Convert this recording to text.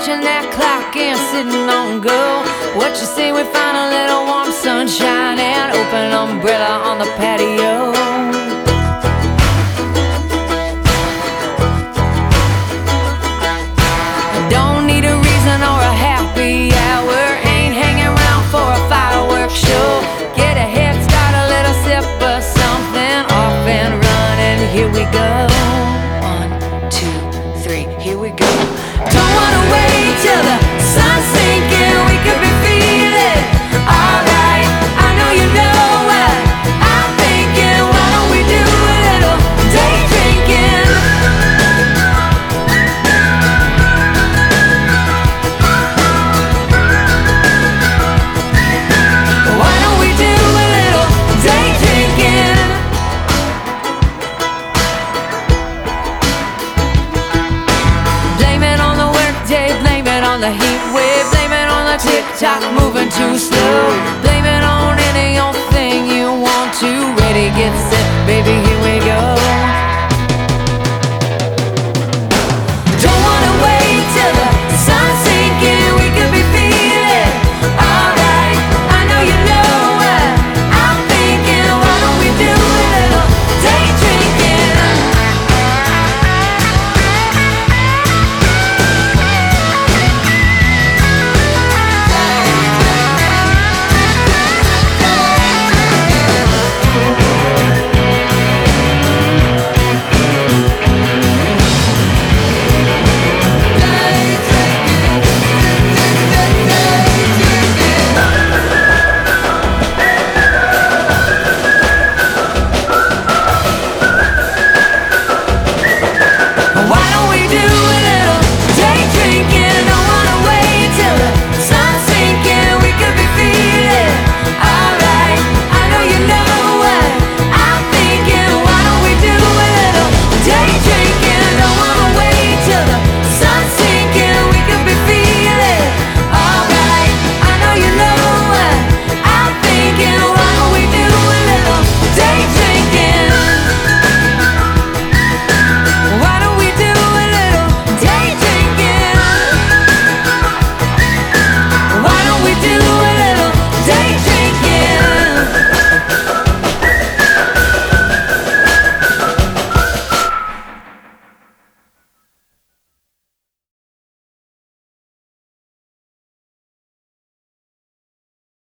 watching that clock and sitting on go. What you say we find a little warm sunshine and open umbrella on the patio? Don't need a reason or a happy hour, ain't hanging around for a fireworks show. Get a head start, a little sip of something, off and running, here we go. 1, 2, 3, here we go. Don't wanna wait till the sun's sinking, we could be feeling alright. I know you know what I'm thinking, why don't we do a little day drinking? Why don't we do a little day drinking? Blame it on the workday, blame it on the heat wave, blame it on the tick-tock moving too slow. Blame it on any old thing you want to. Ready, get set, baby, here we go.